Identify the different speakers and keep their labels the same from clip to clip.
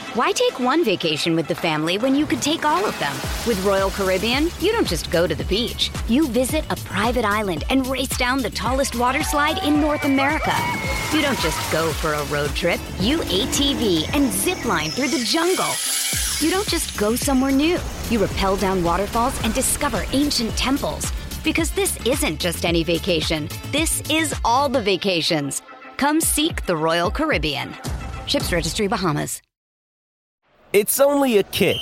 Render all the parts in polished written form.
Speaker 1: Why take one vacation with the family when you could take all of them? With Royal Caribbean, you don't just go to the beach. You visit a private island and race down the tallest water slide in North America. You don't just go for a road trip. You ATV and zip line through the jungle. You don't just go somewhere new. You rappel down waterfalls and discover ancient temples. Because this isn't just any vacation. This is all the vacations. Come seek the Royal Caribbean. Ships Registry, Bahamas.
Speaker 2: It's only a kick,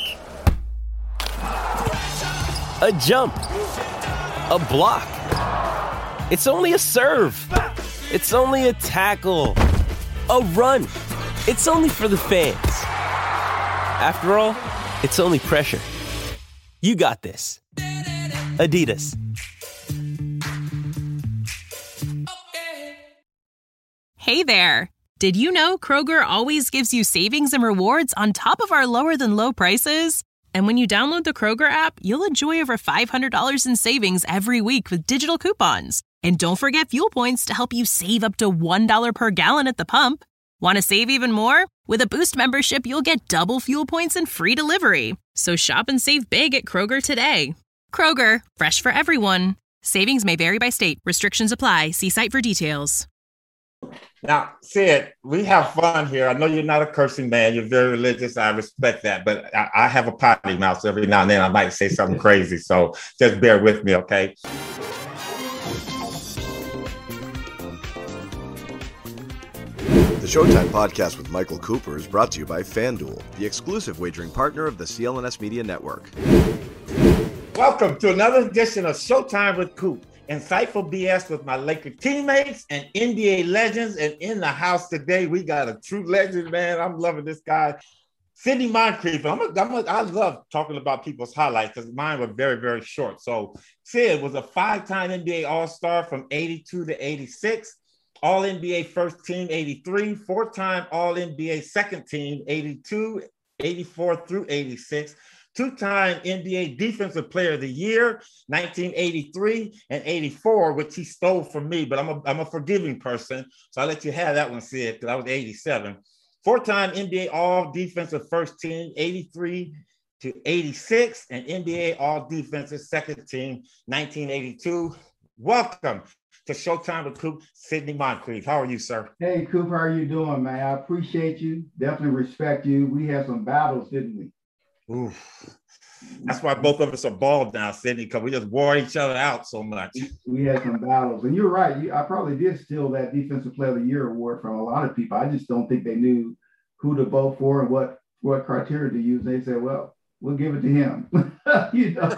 Speaker 2: a jump, a block. It's only a serve. It's only a tackle, a run. It's only for the fans. After all, it's only pressure. You got this. Adidas.
Speaker 3: Hey there. Did you know Kroger always gives you savings and rewards on top of our lower than low prices? And when you download the Kroger app, you'll enjoy over $500 in savings every week with digital coupons. And don't forget fuel points to help you save up to $1 per gallon at the pump. Want to save even more? With a Boost membership, you'll get double fuel points and free delivery. So shop and save big at Kroger today. Kroger, fresh for everyone. Savings may vary by state. Restrictions apply. See site for details.
Speaker 4: Now, Sid, we have fun here. I know you're not a cursing man. You're very religious. I respect that. But I have a potty mouth, so every now and then I might say something crazy. So just bear with me, okay?
Speaker 5: The Showtime podcast with Michael Cooper is brought to you by FanDuel, the exclusive wagering partner of the CLNS Media Network.
Speaker 4: Welcome to another edition of Showtime with Coop. Insightful BS with my Laker teammates and NBA legends. And in the house today, we got a true legend, man. I'm loving this guy, Sidney Moncrief. I love talking about people's highlights because mine were very, very short. So Sid was a 5-time NBA All-Star from 82 to 86, All-NBA First Team 83, 4-time All-NBA Second Team 82, 84 through 86, 2-time NBA Defensive Player of the Year, 1983 and 84, which he stole from me, but I'm a forgiving person, so I'll let you have that one, Sid, because I was 87. 4-time NBA All-Defensive First Team, 83 to 86, and NBA All-Defensive Second Team, 1982. Welcome to Showtime with Coop, Sidney Moncrief. How are you, sir?
Speaker 6: Hey, Coop, how are you doing, man? I appreciate you. Definitely respect you. We had some battles, didn't we?
Speaker 4: Oof. That's why both of us are bald now, Sidney, because we just wore each other out so much.
Speaker 6: We had some battles. And you're right. I probably did steal that Defensive Player of the Year award from a lot of people. I just don't think they knew who to vote for and what criteria to use. They said, well, we'll give it to him. You know?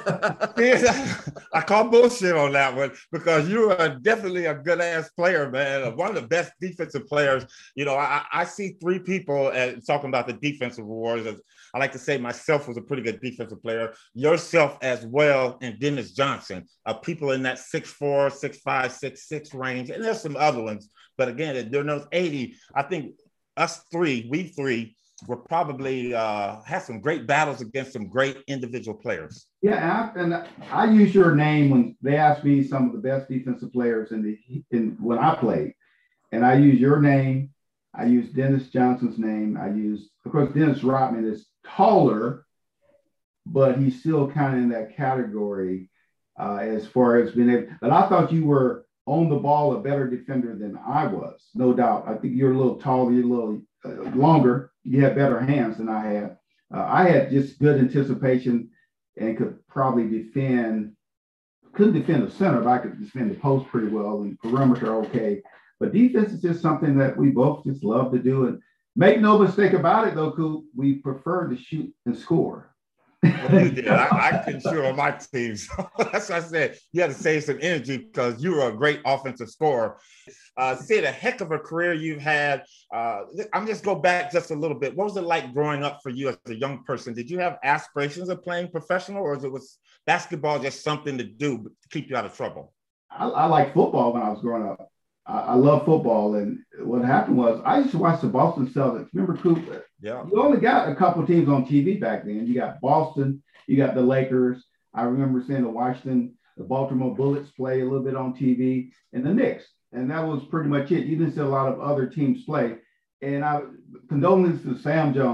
Speaker 4: I call bullshit on that one because you are definitely a good ass player, man. One of the best defensive players. You know, I see three people talking about the defensive awards. I like to say myself was a pretty good defensive player, yourself as well, and Dennis Johnson. People in that 6'4", 6'5", 6'6" range, and there's some other ones. But again, there are those 80. I think we three were probably had some great battles against some great individual players.
Speaker 6: Yeah, and I use your name when they ask me some of the best defensive players in when I played, and I use your name. I use Dennis Johnson's name. Of course, Dennis Rodman is taller, but he's still kind of in that category as far as being able. But I thought you were on the ball a better defender than I was, no doubt. I think you're a little taller, you're a little longer. You have better hands than I had. I had just good anticipation and could probably couldn't defend the center, but I could defend the post pretty well and perimeter okay. But defense is just something that we both just love to do. And make no mistake about it, though, Coop, we prefer to shoot and score.
Speaker 4: Well, you did. I can shoot on my team. So that's why I said you had to save some energy because you were a great offensive scorer. Sid, a heck of a career you've had. I'm just go back just a little bit. What was it like growing up for you as a young person? Did you have aspirations of playing professional, or was basketball just something to do to keep you out of trouble?
Speaker 6: I liked football when I was growing up. I love football, and what happened was I used to watch the Boston Celtics. Remember, Coop?
Speaker 4: Yeah.
Speaker 6: You only got a couple teams on TV back then. You got Boston, you got the Lakers. I remember seeing the Baltimore Bullets play a little bit on TV, and the Knicks, and that was pretty much it. You didn't see a lot of other teams play. And condolences to Sam Jones.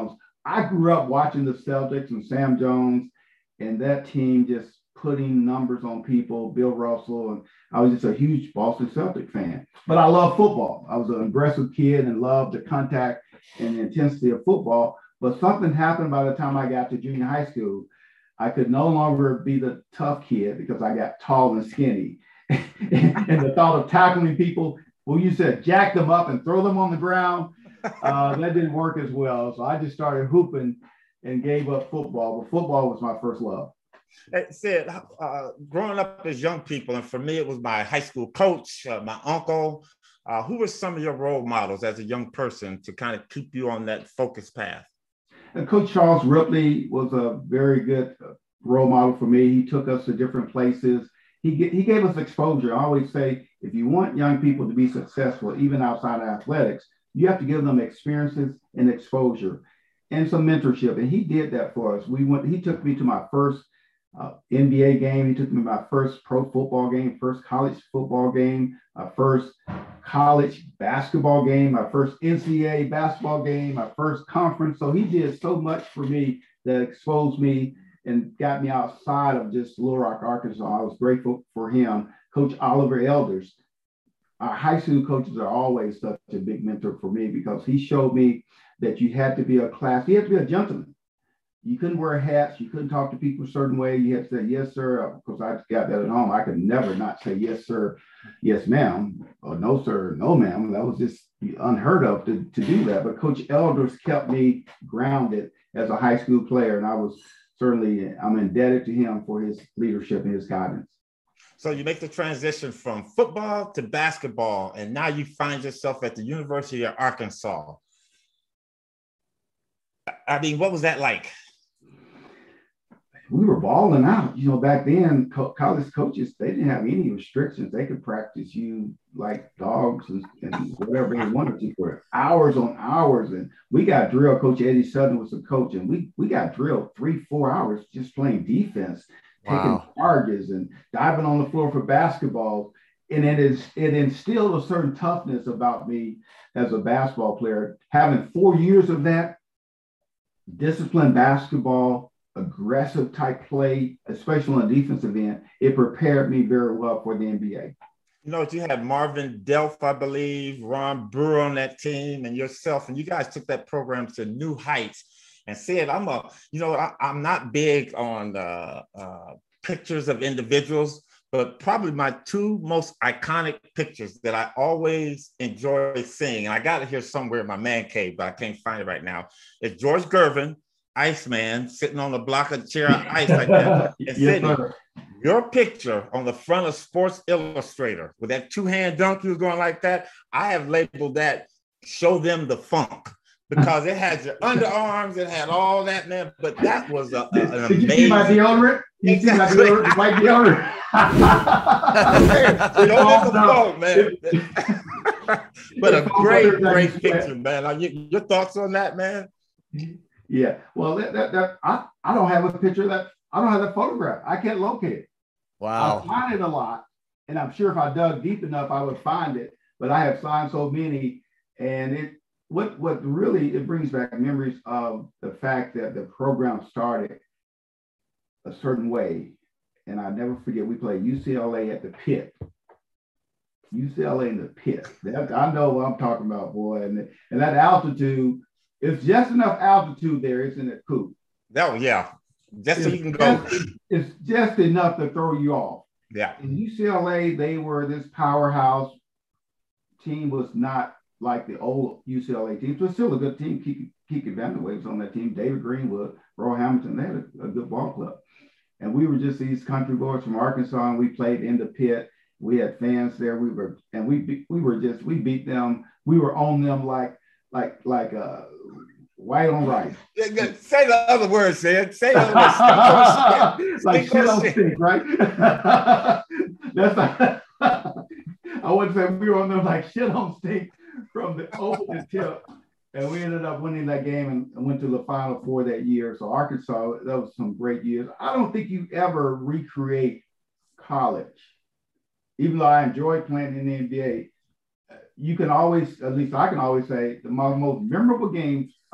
Speaker 6: I grew up watching the Celtics and Sam Jones and that team just putting numbers on people, Bill Russell, and I was just a huge Boston Celtic fan. But I love football. I was an aggressive kid and loved the contact and the intensity of football. But something happened by the time I got to junior high school. I could no longer be the tough kid because I got tall and skinny. And the thought of tackling people, well, you said jack them up and throw them on the ground, that didn't work as well. So I just started hooping and gave up football. But football was my first love.
Speaker 4: Sid, growing up as young people, and for me, it was my high school coach, my uncle. Who were some of your role models as a young person to kind of keep you on that focused path?
Speaker 6: And Coach Charles Ripley was a very good role model for me. He took us to different places. He gave us exposure. I always say, if you want young people to be successful, even outside of athletics, you have to give them experiences and exposure and some mentorship. And he did that for us. He took me to my first NBA game. He took me to my first pro football game, first college football game, my first college basketball game, my first NCAA basketball game, my first conference. So he did so much for me that exposed me and got me outside of just Little Rock, Arkansas. I was grateful for him. Coach Oliver Elders. Our high school coaches are always such a big mentor for me because he showed me that you had to be a gentleman. You couldn't wear hats. You couldn't talk to people a certain way. You had to say, yes, sir. Of course, I got that at home. I could never not say, yes, sir, yes, ma'am, or no, sir, no, ma'am. That was just unheard of to do that. But Coach Elders kept me grounded as a high school player. And I'm indebted to him for his leadership and his guidance.
Speaker 4: So you make the transition from football to basketball, and now you find yourself at the University of Arkansas. I mean, what was that like?
Speaker 6: We were balling out. Back then, college coaches, they didn't have any restrictions. They could practice you like dogs and whatever they wanted to for hours on hours. And we got drilled. Coach Eddie Sutton was the coach, and we got drilled 3-4 hours just playing defense, taking charges and diving on the floor for basketball. And it instilled a certain toughness about me as a basketball player. Having 4 years of that, disciplined basketball, aggressive type play, especially on a defensive end, it prepared me very well for the NBA.
Speaker 4: You had Marvin Delph, I believe, Ron Brewer on that team, and yourself, and you guys took that program to new heights. And said, I'm not big on pictures of individuals, but probably my two most iconic pictures that I always enjoy seeing, and I got it here somewhere in my man cave, but I can't find it right now, is George Gervin, Iceman, sitting on a block of chair of ice like that. And yes, your picture on the front of Sports Illustrated with that two-hand dunk you was going like that, I have labeled that "Show Them the Funk." Because it had your underarms, it had all that, man. But that was an amazing.
Speaker 6: Did you see my deodorant?
Speaker 4: Exactly.
Speaker 6: My deodorant.
Speaker 4: Don't the phone, man. But a great picture, man. Your thoughts on that, man?
Speaker 6: Yeah. Well, I don't have a picture of that. I don't have that photograph. I can't locate it.
Speaker 5: Wow.
Speaker 6: I find it a lot, and I'm sure if I dug deep enough, I would find it. But I have signed so many, and what really it brings back memories of the fact that the program started a certain way. And I never forget, we played UCLA at the Pit. UCLA in the Pit. I know what I'm talking about, boy. And that altitude, it's just enough altitude there, isn't it, Coop?
Speaker 4: Oh, yeah. Just so you can go.
Speaker 6: It's just enough to throw you off.
Speaker 4: Yeah.
Speaker 6: In UCLA, they were this powerhouse team, was not like the old UCLA team. It was still a good team. Kiki Vanderway was on that team. David Greenwood, Roy Hamilton, they had a good ball club. And we were just these country boys from Arkansas, and we played in the Pit. We had fans there. We beat them. We were on them like white on rice.
Speaker 4: Say the other words, Sid. Say the other words.
Speaker 6: Like shit on stick, right? That's not, I wouldn't say we were on them like shit on stick from the open tip. And we ended up winning that game and went to the Final Four that year. So Arkansas, that was some great years. I don't think you ever recreate college. Even though I enjoyed playing in the NBA, you can always, at least I can always say, the most memorable games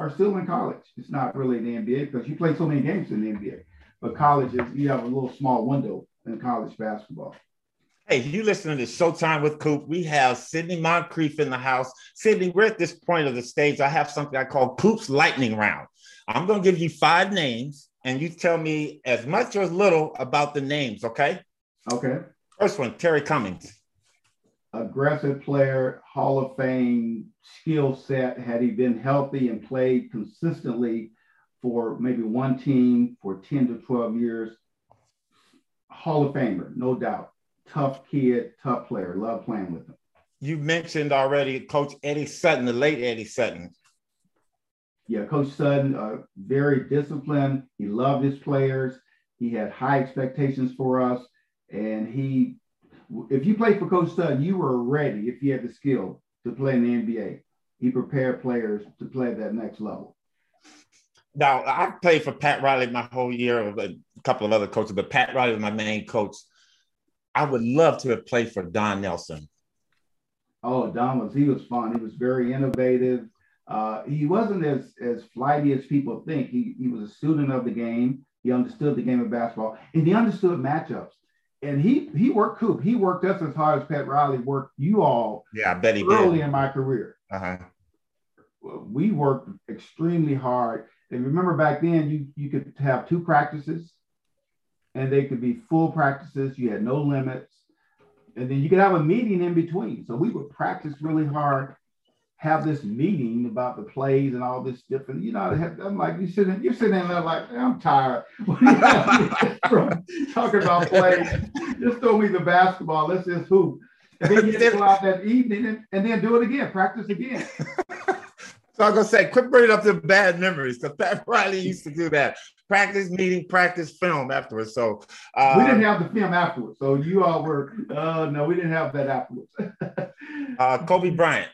Speaker 6: are still in college. It's not really the NBA because you play so many games in the NBA. But college is, you have a little small window in college basketball.
Speaker 4: Hey, you listening to Showtime with Coop. We have Sydney Moncrief in the house. Sydney, we're at this point of the stage. I have something I call Coop's Lightning Round. I'm going to give you 5 names, and you tell me as much or as little about the names, okay?
Speaker 6: Okay.
Speaker 4: First one, Terry Cummings.
Speaker 6: Aggressive player, Hall of Fame skill set. Had he been healthy and played consistently for maybe one team for 10 to 12 years, Hall of Famer, no doubt. Tough kid, tough player. Love playing with him.
Speaker 4: You mentioned already Coach Eddie Sutton, the late Eddie Sutton.
Speaker 6: Yeah, Coach Sutton, very disciplined. He loved his players. He had high expectations for us. And if you played for Coach Sutton, you were ready if you had the skill to play in the NBA. He prepared players to play at that next level.
Speaker 4: Now, I played for Pat Riley my whole year, a couple of other coaches, but Pat Riley was my main coach. I would love to have played for Don Nelson.
Speaker 6: Oh, he was fun. He was very innovative. He wasn't as flighty as people think. He was a student of the game. He understood the game of basketball, and he understood matchups. And he worked Coop. He worked us as hard as Pat Riley worked you all.
Speaker 4: Yeah, I bet he
Speaker 6: early
Speaker 4: did.
Speaker 6: In my career.
Speaker 4: Uh-huh.
Speaker 6: We worked extremely hard. And remember back then, you could have 2 practices, and they could be full practices. You had no limits. And then you could have a meeting in between. So we would practice really hard, have this meeting about the plays and all this different, I'm like, you're sitting there like, I'm tired. Talking about plays. Just throw me the basketball. Let's just hoop. And then you go out that evening and then do it again, practice again.
Speaker 4: So I'm going to say, quit bringing up the bad memories, because Pat Riley used to do that. Practice meeting, practice film afterwards. So
Speaker 6: we didn't have the film afterwards. So you all were, no, we didn't have that afterwards.
Speaker 4: Kobe Bryant.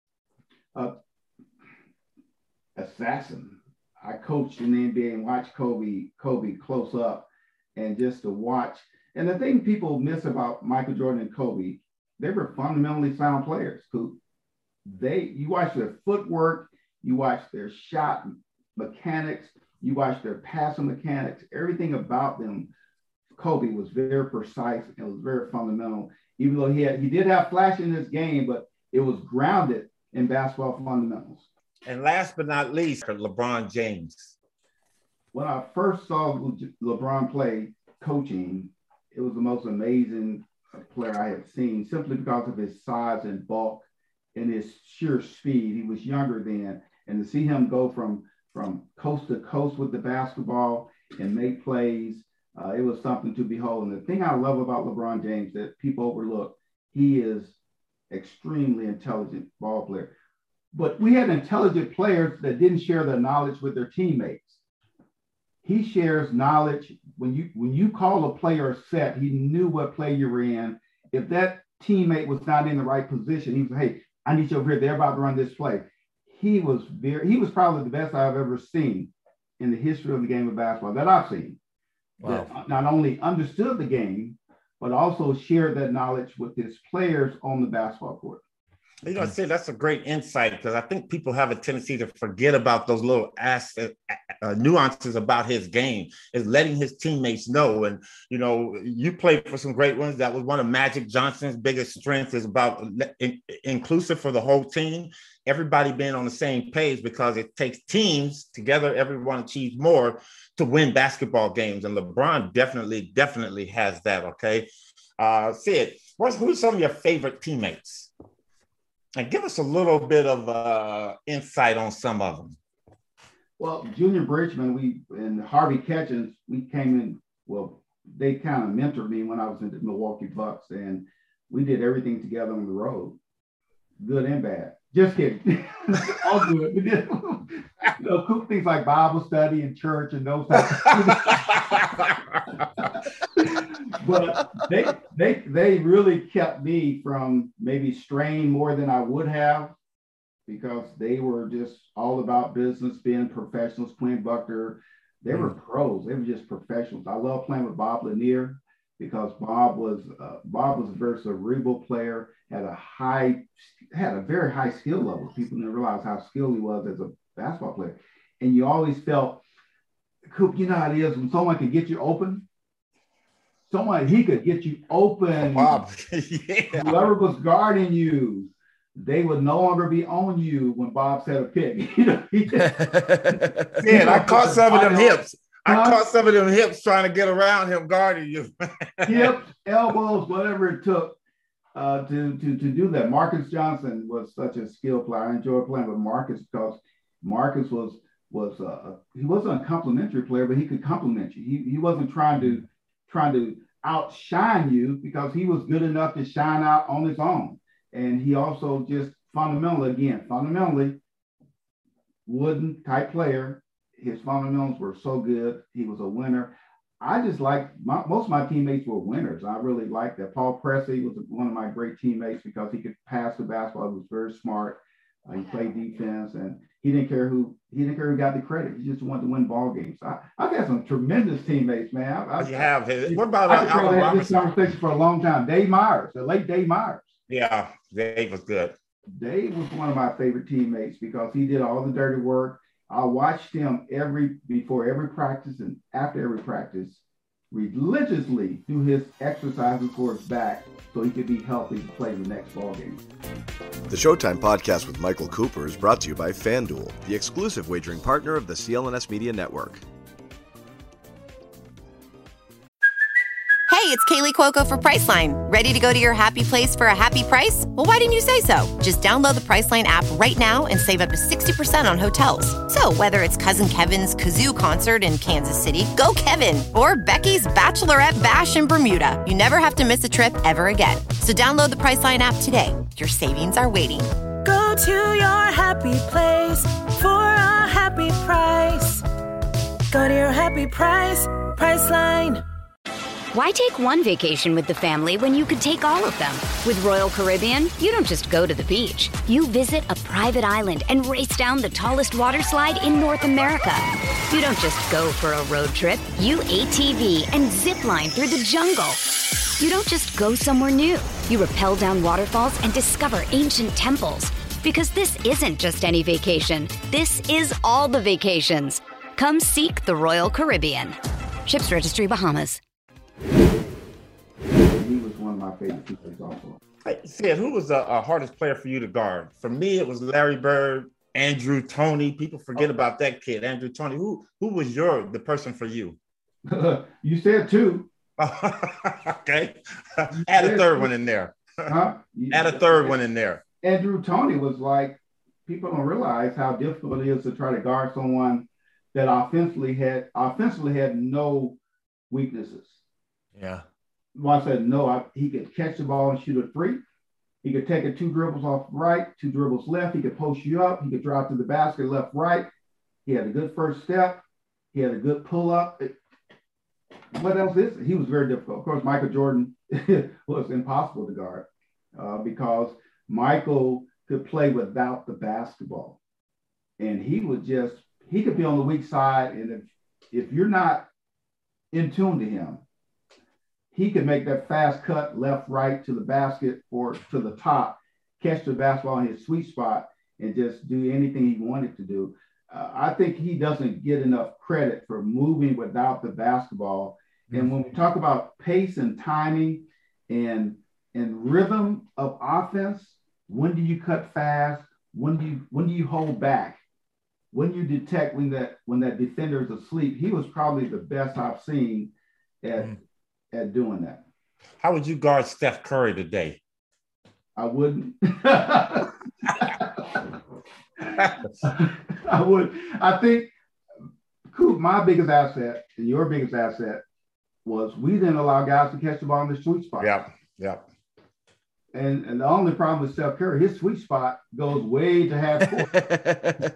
Speaker 6: Assassin. I coached in the NBA and watched Kobe close up, and just to watch. And the thing people miss about Michael Jordan and Kobe, they were fundamentally sound players. You watch their footwork, you watch their shot mechanics, you watch their passing mechanics, everything about them. Kobe was very precise and was very fundamental, even though he did have flash in his game, but it was grounded in basketball fundamentals.
Speaker 4: And last but not least, LeBron James.
Speaker 6: When I first saw LeBron play coaching, it was the most amazing player I have seen, simply because of his size and bulk and his sheer speed. He was younger then, and to see him go from coast to coast with the basketball and make plays, it was something to behold. And the thing I love about LeBron James that people overlook, he is extremely intelligent ball player. But we had intelligent players that didn't share their knowledge with their teammates. He shares knowledge. When you call a player a set, he knew what play you were in. If that teammate was not in the right position, he was, hey, I need you over here. They're about to run this play. He was probably the best I've ever seen in the history of the game of basketball that I've seen. Wow. That not only understood the game, but also shared that knowledge with his players on the basketball court.
Speaker 4: I say that's a great insight, because I think people have a tendency to forget about those little nuances about his game, is letting his teammates know. And, you played for some great ones. That was one of Magic Johnson's biggest strengths, is about inclusive for the whole team, everybody being on the same page, because it takes teams together. Everyone achieves more to win basketball games. And LeBron definitely has that. Okay. Sid, who's some of your favorite teammates? And give us a little bit of insight on some of them.
Speaker 6: Well, Junior Bridgman, and Harvey Catchings, we came in, they kind of mentored me when I was in the Milwaukee Bucks, and we did everything together on the road, good and bad. Just kidding. All good. We did, cool things like Bible study and church and those types of But they really kept me from maybe straying more than I would have, because they were just all about business, being professionals. Quinn Buckner, they were pros. They were just professionals. I love playing with Bob Lanier, because Bob was a very cerebral player, had a very high skill level. People didn't realize how skilled he was basketball player. And you always felt, Coop, you know how it is when someone can get you open. He could get you open.
Speaker 4: Bob, yeah.
Speaker 6: Whoever was guarding you, they would no longer be on you when Bob said a pick.
Speaker 4: Yeah, I caught some of them hips. I caught some of them hips trying to get around him guarding you.
Speaker 6: Hips, elbows, whatever it took to do that. Marcus Johnson was such a skilled player. I enjoyed playing with Marcus because Marcus was he wasn't a complimentary player, but he could compliment you. He wasn't trying to outshine you because he was good enough to shine out on his own. And he also just fundamentally wooden type player. His fundamentals were so good. He was a winner. I just most of my teammates were winners. I really liked that. Paul Pressey was one of my great teammates because he could pass the basketball. He was very smart. He played defense, and he didn't care who got the credit. He just wanted to win ball games. I've had some tremendous teammates, man.
Speaker 4: You have. What about
Speaker 6: Allen Robinson? This conversation for a long time. Dave Myers, the late Dave Myers.
Speaker 4: Yeah, Dave was good.
Speaker 6: Dave was one of my favorite teammates because he did all the dirty work. I watched him before every practice and after every practice religiously do his exercises for his back so he could be healthy to play the next ball game.
Speaker 5: The Showtime podcast with Michael Cooper is brought to you by FanDuel, the exclusive wagering partner of the CLNS Media Network.
Speaker 7: Hey, it's Kaylee Cuoco for Priceline. Ready to go to your happy place for a happy price? Well, why didn't you say so? Just download the Priceline app right now and save up to 60% on hotels. So whether it's Cousin Kevin's Kazoo Concert in Kansas City, go Kevin, or Becky's Bachelorette Bash in Bermuda, you never have to miss a trip ever again. So download the Priceline app today. Your savings are waiting.
Speaker 8: Go to your happy place for a happy price. Go to your happy price, Priceline.
Speaker 1: Why take one vacation with the family when you could take all of them? With Royal Caribbean, you don't just go to the beach. You visit a private island and race down the tallest water slide in North America. You don't just go for a road trip. You ATV and zip line through the jungle. You don't just go somewhere new. You rappel down waterfalls and discover ancient temples. Because this isn't just any vacation. This is all the vacations. Come seek the Royal Caribbean. Ships Registry, Bahamas.
Speaker 6: He was one of my favorite teammates also.
Speaker 4: Hey, Sid, who was the hardest player for you to guard? For me, it was Larry Bird, Andrew Toney. People forget about that kid, Andrew Toney. Who was the person for you?
Speaker 6: You said two.
Speaker 4: Okay. Add a third one in there.
Speaker 6: Huh?
Speaker 4: Add a third one in there.
Speaker 6: Andrew Toney was like, people don't realize how difficult it is to try to guard someone that offensively had no weaknesses.
Speaker 4: Yeah.
Speaker 6: Well, I said no. He could catch the ball and shoot a three. He could take it 2 dribbles off right, 2 dribbles left. He could post you up. He could drive to the basket left, right. He had a good first step. He had a good pull up. What else is it? He was very difficult. Of course, Michael Jordan was impossible to guard because Michael could play without the basketball. And he could be on the weak side. And if you're not in tune to him, he could make that fast cut left, right to the basket or to the top, catch the basketball in his sweet spot and just do anything he wanted to do. I think he doesn't get enough credit for moving without the basketball. And when we talk about pace and timing and rhythm of offense, when do you cut fast? When do you hold back? When you detect when that defender is asleep? He was probably the best I've seen at doing that.
Speaker 4: How would you guard Steph Curry today?
Speaker 6: I wouldn't. I would. I think, Coop, my biggest asset and your biggest asset was we didn't allow guys to catch the ball in the sweet spot.
Speaker 4: Yeah.
Speaker 6: And the only problem with Steph Curry, his sweet spot goes way to half court.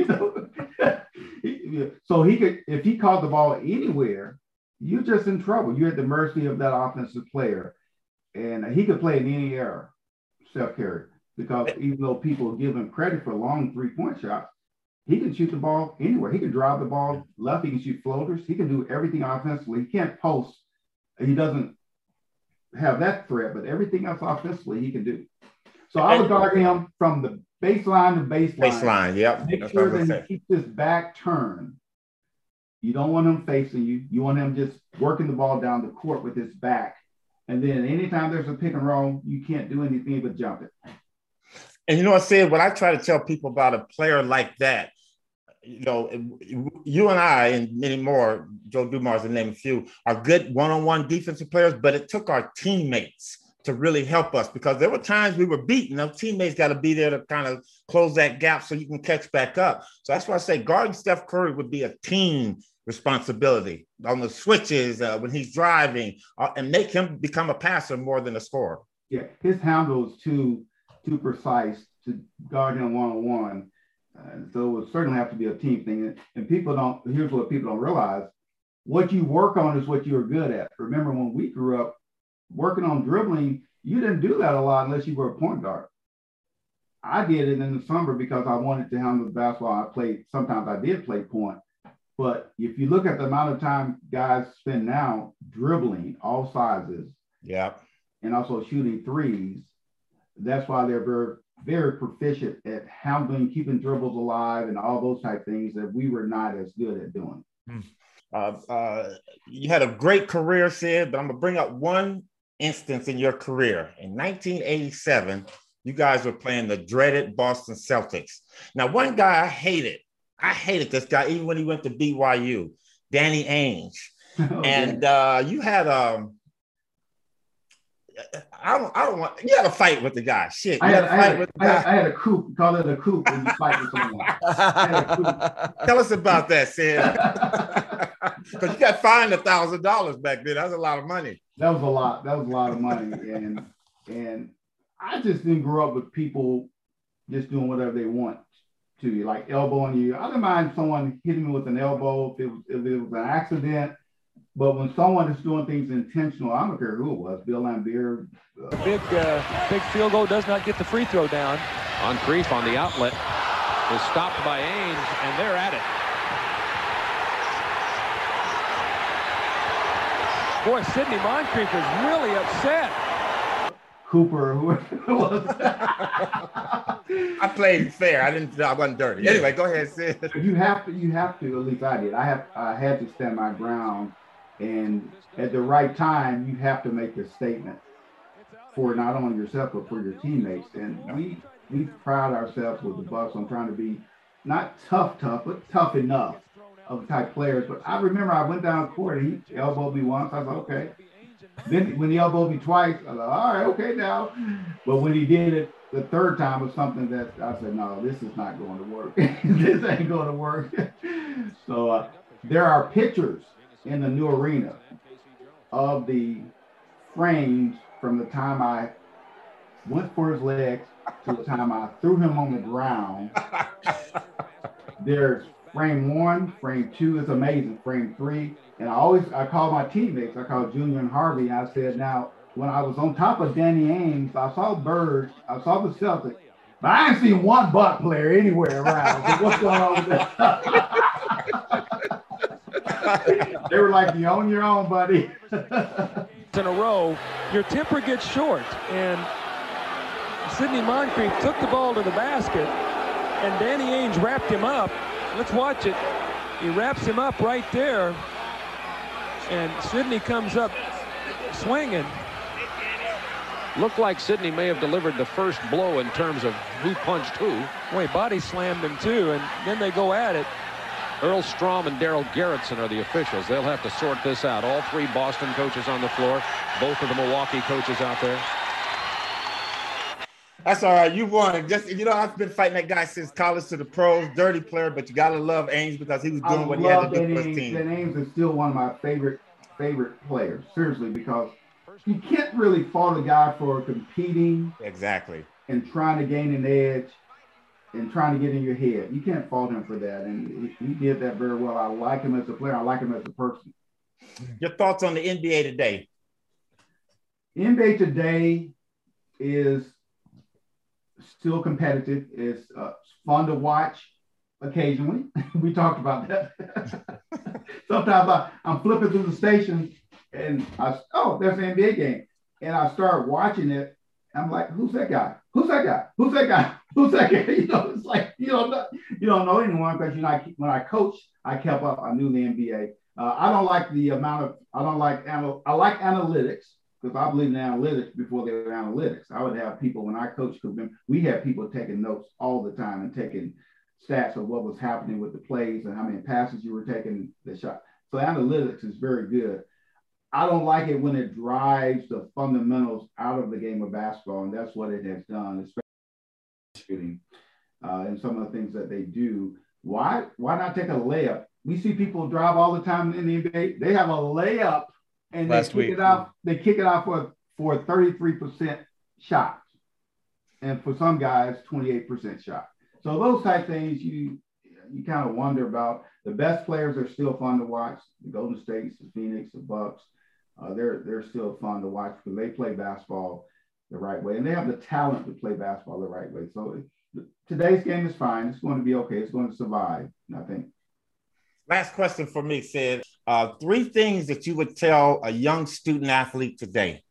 Speaker 6: So he could, if he caught the ball anywhere, you're just in trouble. You're at the mercy of that offensive player. And he could play in any era, Steph Curry, because even though people give him credit for long 3-point shots, he can shoot the ball anywhere. He can drive the ball left. He can shoot floaters. He can do everything offensively. He can't post. He doesn't have that threat, but everything else offensively he can do. So I would guard him from baseline to baseline.
Speaker 4: Baseline, yep.
Speaker 6: Make sure that he keeps his back turned. You don't want him facing you. You want him just working the ball down the court with his back. And then anytime there's a pick and roll, you can't do anything but jump it.
Speaker 4: And you know what, Sid, what I try to tell people about a player like that, you know, you and I and many more, Joe Dumars to name a few, are good one-on-one defensive players, but it took our teammates to really help us because there were times we were beaten. Those teammates got to be there to kind of close that gap so you can catch back up. So that's why I say guarding Steph Curry would be a team responsibility on the switches when he's driving and make him become a passer more than a scorer.
Speaker 6: Yeah, his handle is too precise to guard him one-on-one. So it would certainly have to be a team thing. And here's what people don't realize. What you work on is what you're good at. Remember when we grew up working on dribbling, you didn't do that a lot unless you were a point guard. I did it in the summer because I wanted to handle the basketball. Sometimes I did play point. But if you look at the amount of time guys spend now dribbling all sizes,
Speaker 4: yeah,
Speaker 6: and also shooting threes, that's why they're very, very proficient at handling, keeping dribbles alive and all those type things that we were not as good at doing.
Speaker 4: You had a great career, Sid, but I'm going to bring up one instance in your career. In 1987, you guys were playing the dreaded Boston Celtics. Now, one guy I hated this guy, even when he went to BYU, Danny Ainge. Oh, and you had you had a fight with the guy. Shit. I
Speaker 6: had a coup. Call it a coup when you fight with someone.
Speaker 4: Tell us about that, Sid. Because you got fined $1,000 back then. That was a lot of money.
Speaker 6: That was a lot of money. And I just didn't grow up with people just doing whatever they want to you, like elbowing you. I didn't mind someone hitting me with an elbow if it was an accident. But when someone is doing things intentional, I don't care who it was, Bill Laimbeer.
Speaker 9: Big field goal does not get the free throw down.
Speaker 10: Moncrief on the outlet is stopped by Ainge, and they're at it.
Speaker 9: Boy, Sidney Moncrief is really upset.
Speaker 6: Cooper, whoever it was.
Speaker 4: I played fair. I wasn't dirty. Anyway, go ahead, Sid.
Speaker 6: You have to, at least I did. I had to stand my ground. And at the right time, you have to make a statement for not only yourself, but for your teammates. And we pride ourselves with the Bucks on trying to be not tough, but tough enough of the type players. But I remember I went down court and he elbowed me once. I was like, okay. Then when he elbowed me twice, I was like, all right, okay now. But when he did it the third time, it was something that I said, no, this is not going to work. This ain't going to work. So there are pictures in the new arena of the frames from the time I went for his legs to the time I threw him on the ground. There's frame 1, frame 2 is amazing, frame 3. And I called my teammates, I called Junior and Harvey, and I said, now, when I was on top of Danny Ainge, I saw Bird, I saw the Celtics, but I ain't seen one Buck player anywhere around. So what's going on with that? They were like, you own your own, buddy.
Speaker 9: In a row, your temper gets short. And Sidney Moncrief took the ball to the basket, and Danny Ainge wrapped him up. Let's watch it. He wraps him up right there, and Sidney comes up swinging.
Speaker 10: Looked like Sidney may have delivered the first blow in terms of who punched who.
Speaker 9: Boy, body slammed him too, and then they go at it.
Speaker 10: Earl Strom and Darryl Garrettson are the officials. They'll have to sort this out. All three Boston coaches on the floor, both of the Milwaukee coaches out there.
Speaker 4: That's all right. You won. I've been fighting that guy since college to the pros. Dirty player, but you got to love Ainge because he was doing what he had to do for his team.
Speaker 6: Dan Ainge is still one of my favorite players, seriously, because you can't really fault a guy for competing.
Speaker 4: Exactly.
Speaker 6: And trying to gain an edge and trying to get in your head. You can't fault him for that. And he did that very well. I like him as a player. I like him as a person.
Speaker 4: Your thoughts on the NBA today?
Speaker 6: NBA today is still competitive. It's fun to watch occasionally. We talked about that. Sometimes I'm flipping through the station and there's an NBA game. And I start watching it I'm like, who's that guy? Who's that guy? Who's that guy? Who's that guy? It's like you don't know anyone because when I coached, I kept up. I knew the NBA. I don't like the amount of. I like analytics because I believe in analytics before they were analytics. I would have people when I coached. We had people taking notes all the time and taking stats of what was happening with the plays and how many passes you were taking, the shot. So analytics is very good. I don't like it when it drives the fundamentals out of the game of basketball, and that's what it has done, especially shooting and some of the things that they do. Why not take a layup? We see people drive all the time in the NBA. They have a layup, and they kick it out. They kick it out for a 33% shot, and for some guys, 28% shot. So those type things you kind of wonder about. The best players are still fun to watch. The Golden States, the Phoenix, the Bucks. They're still fun to watch because they play basketball the right way, and they have the talent to play basketball the right way. So today's game is fine. It's going to be okay. It's going to survive, I think.
Speaker 4: Last question for me, Sid. 3 things that you would tell a young student athlete today.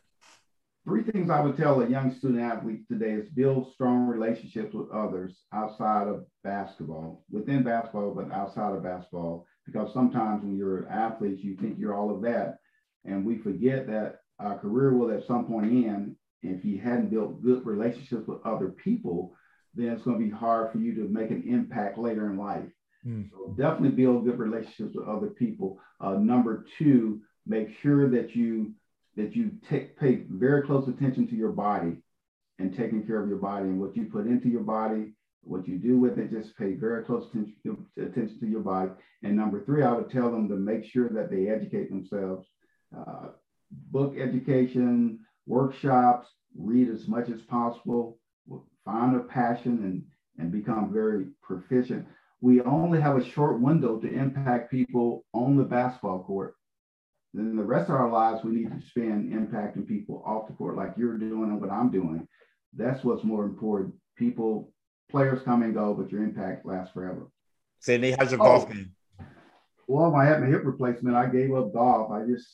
Speaker 6: 3 things I would tell a young student athlete today is build strong relationships with others outside of basketball, within basketball, but outside of basketball, because sometimes when you're an athlete, you think you're all of that. And we forget that our career will at some point end. If you hadn't built good relationships with other people, then it's going to be hard for you to make an impact later in life. So definitely build good relationships with other people. Number 2, make sure that you pay very close attention to your body and taking care of your body and what you put into your body, what you do with it. Just pay very close attention to your body. And number 3, I would tell them to make sure that they educate themselves. Book education, workshops, read as much as possible, find a passion and become very proficient. We only have a short window to impact people on the basketball court. Then the rest of our lives, we need to spend impacting people off the court like you're doing and what I'm doing. That's what's more important. Players come and go, but your impact lasts forever.
Speaker 4: Sydney, how's your golf game?
Speaker 6: Well, I had my hip replacement. I gave up golf.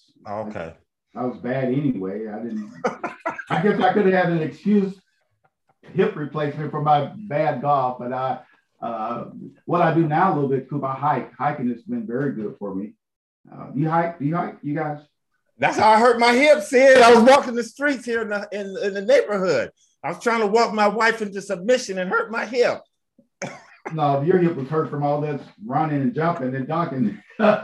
Speaker 6: I was bad anyway. I guess I could have had an excuse hip replacement for my bad golf, but what I do now a little bit, Coop, I hike. Hiking has been very good for me. You hike, you guys?
Speaker 4: That's how I hurt my hip, Sid. I was walking the streets here in the neighborhood. I was trying to walk my wife into submission and hurt my hip.
Speaker 6: No, your hip was hurt from all this running and jumping and dunking.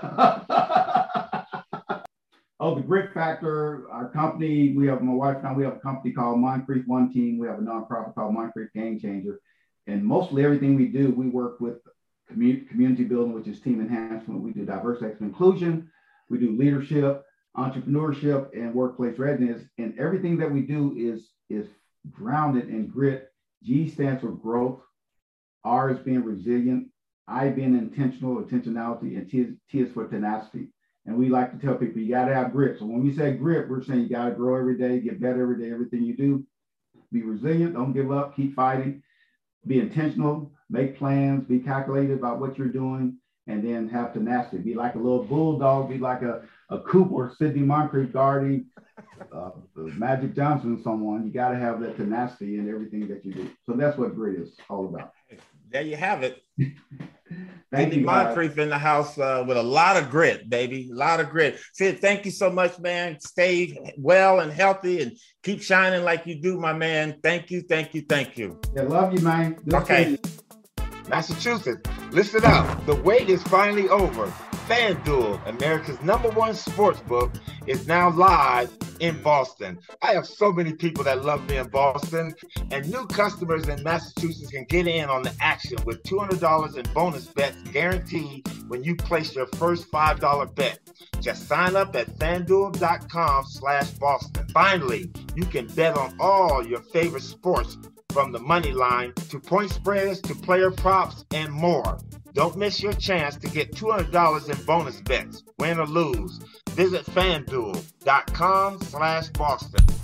Speaker 6: The Grit Factor, our company, we have a company called Mind Creek One Team. We have a nonprofit called Mind Creek Game Changer. And mostly everything we do, we work with community building, which is team enhancement. We do diversity, equity, inclusion. We do leadership, entrepreneurship, and workplace readiness. And everything that we do is grounded in grit. G stands for growth. R is being resilient. I being intentionality, and T is for tenacity. And we like to tell people you got to have grit. So when we say grit, we're saying you got to grow every day, get better every day, everything you do. Be resilient, don't give up, keep fighting. Be intentional, make plans, be calculated about what you're doing, and then have tenacity. Be like a little bulldog, be like a Coop or Sidney Moncrief guarding Magic Johnson, someone. You got to have that tenacity in everything that you do. So that's what grit is all about.
Speaker 4: There you have it. Sidney Moncrief in the house with a lot of grit, baby. A lot of grit. Sid, thank you so much, man. Stay well and healthy and keep shining like you do, my man. Thank you, thank you, thank you.
Speaker 6: Yeah, love you, man.
Speaker 4: Okay. Massachusetts, listen up. The wait is finally over. FanDuel, America's #1 sports book, is now live in Boston. I have so many people that love me in Boston, and new customers in Massachusetts can get in on the action with $200 in bonus bets guaranteed when you place your first $5 bet. Just sign up at FanDuel.com/Boston. Finally, you can bet on all your favorite sports, from the money line to point spreads to player props and more. Don't miss your chance to get $200 in bonus bets, win or lose. Visit FanDuel.com/Boston.